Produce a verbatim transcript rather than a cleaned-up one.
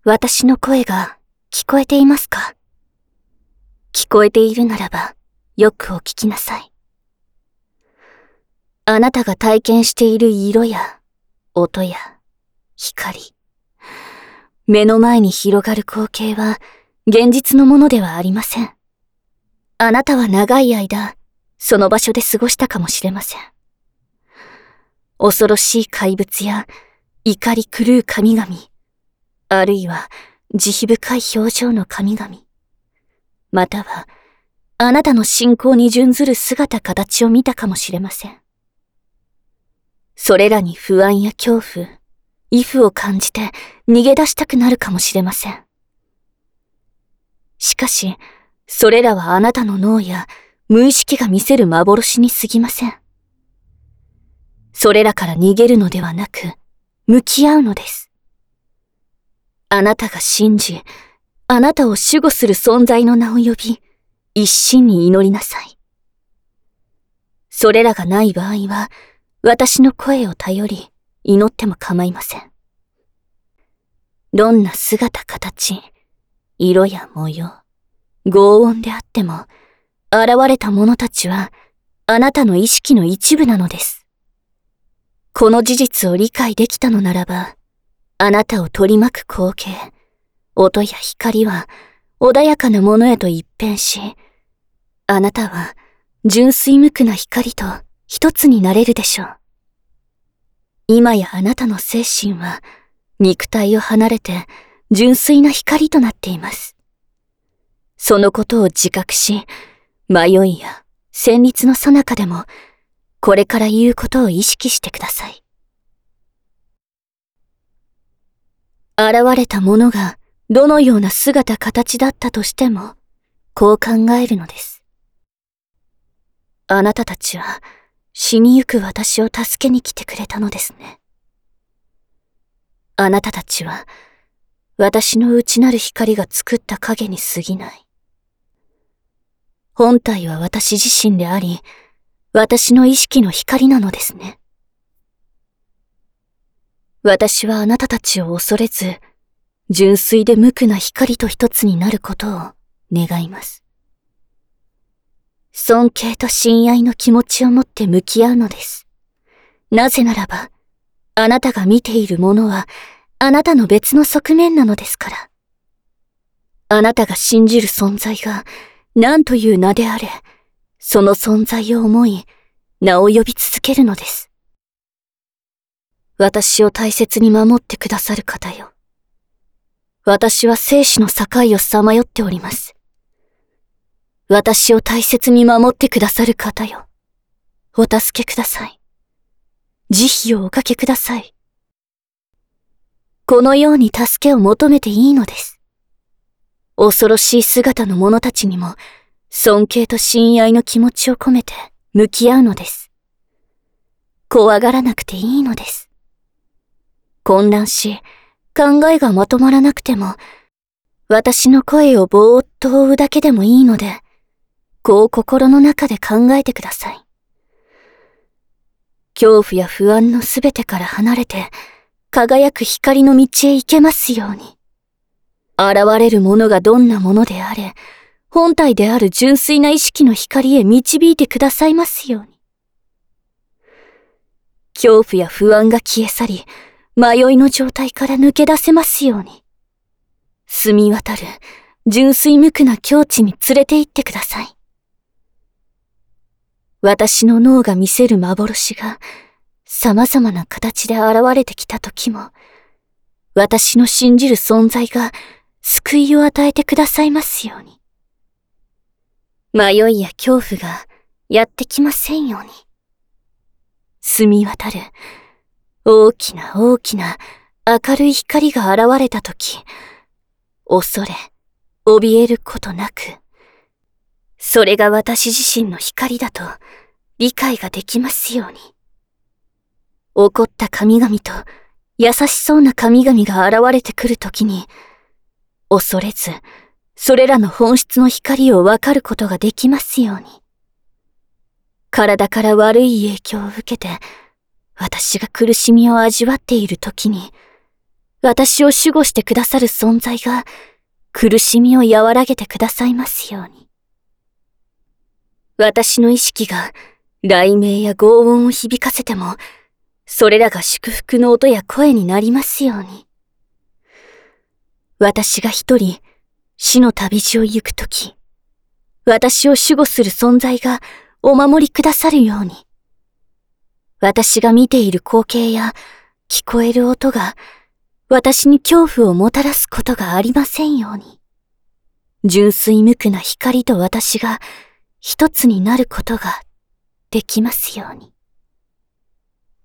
私の声が聞こえていますか？聞こえているならば、よくお聞きなさい。あなたが体験している色や音や光、目の前に広がる光景は現実のものではありません。あなたは長い間、その場所で過ごしたかもしれません。恐ろしい怪物や怒り狂う神々、あるいは慈悲深い表情の神々、またはあなたの信仰に準ずる姿形を見たかもしれません。それらに不安や恐怖、畏怖を感じて逃げ出したくなるかもしれません。しかし、それらはあなたの脳や無意識が見せる幻に過ぎません。それらから逃げるのではなく、向き合うのです。あなたが信じ、あなたを守護する存在の名を呼び、一心に祈りなさい。それらがない場合は、私の声を頼り、祈っても構いません。どんな姿形、色や模様、轟音であっても、現れた者たちは、あなたの意識の一部なのです。この事実を理解できたのならば、あなたを取り巻く光景、音や光は穏やかなものへと一変し、あなたは純粋無垢な光と一つになれるでしょう。今やあなたの精神は肉体を離れて純粋な光となっています。そのことを自覚し、迷いや旋律の最中でも、これから言うことを意識してください。現れたものがどのような姿形だったとしても、こう考えるのです。あなたたちは死にゆく私を助けに来てくれたのですね。あなたたちは私の内なる光が作った影に過ぎない。本体は私自身であり、私の意識の光なのですね。私はあなたたちを恐れず、純粋で無垢な光と一つになることを願います。尊敬と親愛の気持ちを持って向き合うのです。なぜならば、あなたが見ているものは、あなたの別の側面なのですから。あなたが信じる存在が、何という名であれ、その存在を思い、名を呼び続けるのです。私を大切に守ってくださる方よ。私は生死の境をさまよっております。私を大切に守ってくださる方よ。お助けください。慈悲をおかけください。このように助けを求めていいのです。恐ろしい姿の者たちにも、尊敬と親愛の気持ちを込めて向き合うのです。怖がらなくていいのです。混乱し、考えがまとまらなくても、私の声をぼーっと追うだけでもいいので、こう心の中で考えてください。恐怖や不安のすべてから離れて、輝く光の道へ行けますように。現れるものがどんなものであれ、本体である純粋な意識の光へ導いてくださいますように。恐怖や不安が消え去り、迷いの状態から抜け出せますように。澄み渡る純粋無垢な境地に連れて行ってください。私の脳が見せる幻が様々な形で現れてきた時も、私の信じる存在が救いを与えてくださいますように。迷いや恐怖がやってきませんように。澄み渡る大きな大きな明るい光が現れたとき、恐れ、怯えることなく、それが私自身の光だと理解ができますように。怒った神々と優しそうな神々が現れてくるときに、恐れず、それらの本質の光をわかることができますように。体から悪い影響を受けて、私が苦しみを味わっているときに、 私を守護してくださる存在が苦しみを和らげてくださいますように。私の意識が雷鳴や轟音を響かせても、それらが祝福の音や声になりますように。私が一人死の旅路を行くとき、私を守護する存在がお守りくださるように。私が見ている光景や聞こえる音が私に恐怖をもたらすことがありませんように。純粋無垢な光と私が一つになることができますように。